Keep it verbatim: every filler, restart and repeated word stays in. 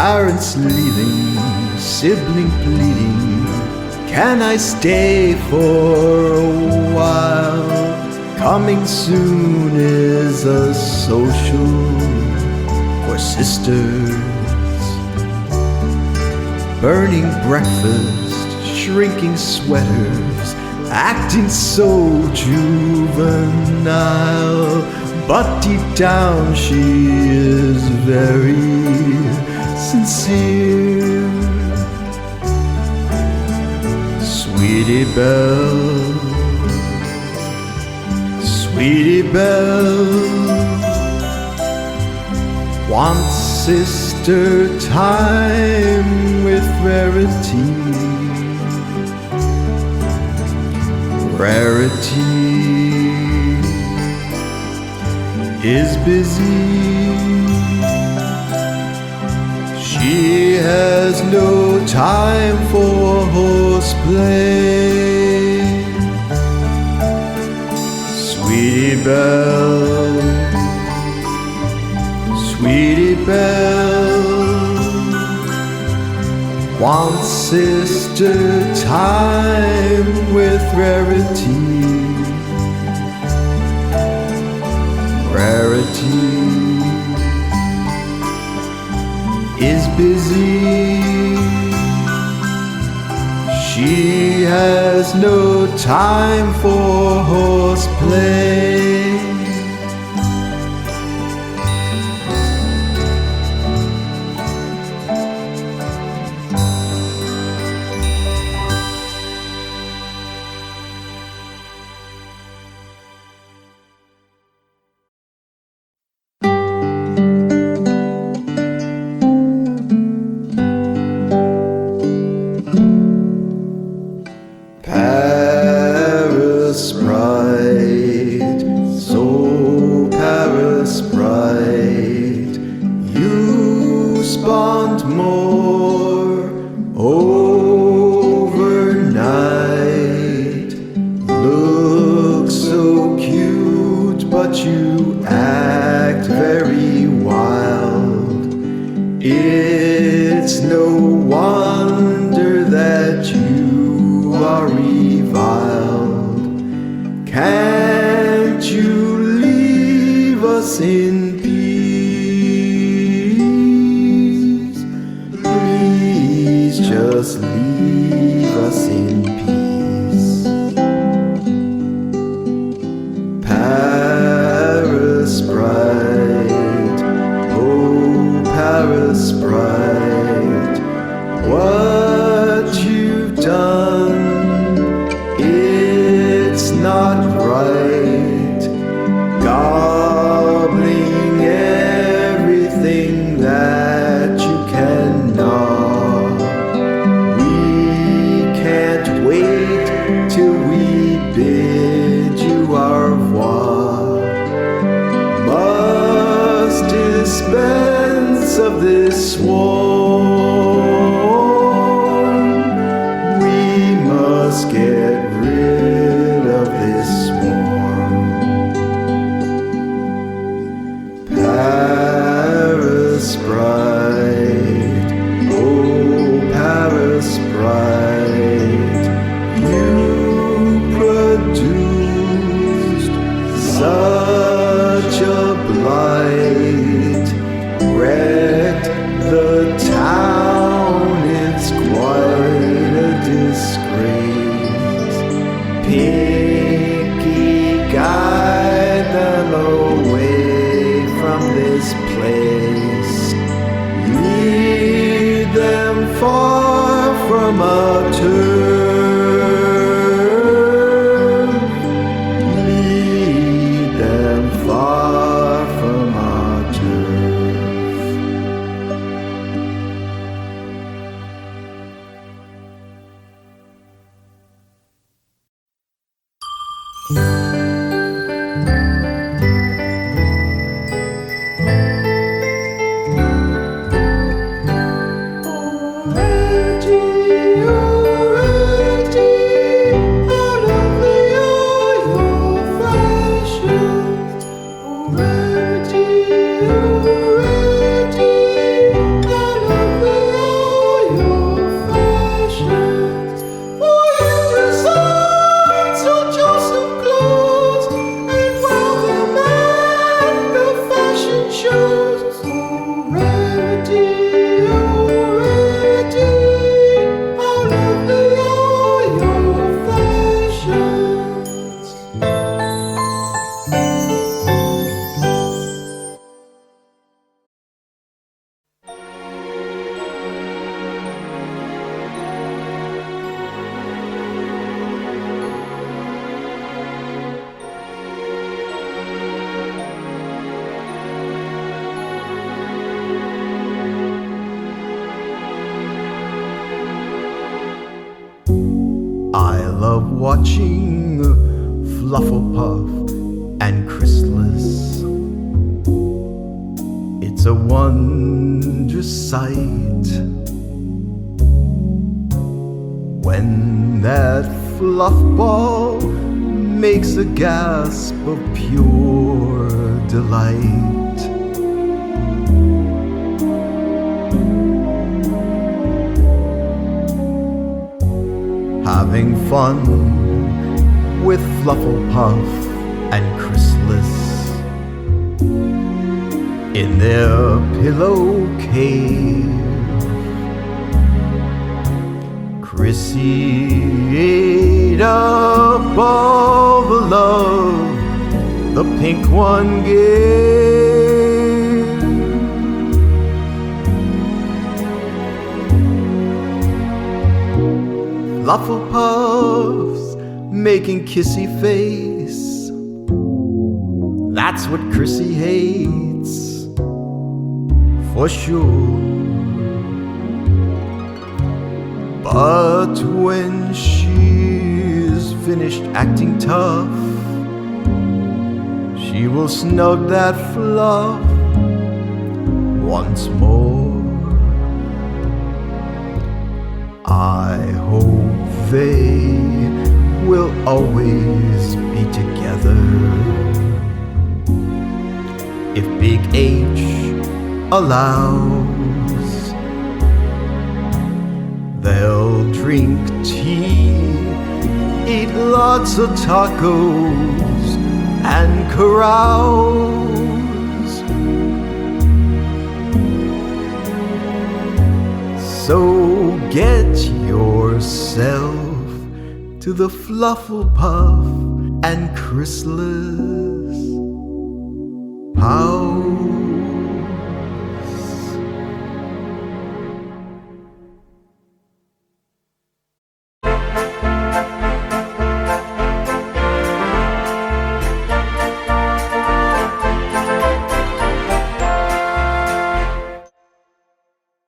Parents leaving, sibling pleading, can I stay for a while? Coming soon is a social for sisters. Burning breakfast, shrinking sweaters, acting so juvenile. But deep down she is very sincere. Sweetie Belle, Sweetie Belle, wants sister time with Rarity. Rarity is busy. She has no time for horseplay. Sweetie Belle, Sweetie Belle, wants sister time with Rarity. Rarity is busy. She has no time for horseplay. Paris bright, so Paris bright, you spawned more overnight. Look so cute, but you act very wild. It's no wonder that you are reviled. Can't you leave us in peace? Please just leave us in peace. Paris bright, oh Paris bright, what you've done, it's not right. Gobbling everything that you can gnaw. We can't wait till we bid you au revoir. Must dispense of this swarm. We must get rid of this swarm. Paris bright, oh Paris bright, you produced such a blight, wrecked the town, it's quite a disgrace. Pinky, guide them away from this place. Lead them far from our turf. Lead them far from our turf. Rarity, oh, rarity, I love watching Flufflepuff and Chrysalis. It's a wondrous sight when that fluff ball makes a gasp of pure delight. Having fun with Flufflepuff and Chrysalis in their pillow cave. Chrissy ate up all the love the pink one gave. Flufflepuff's making kissy face. That's what Chrissy hates, for sure. But when she's finished acting tough, she will snug that fluff once more. I hope they will always be together. If Big H allows, they'll drink tea, eat lots of tacos, and carouse. So get yourself to the Flufflepuff and Chrysalis.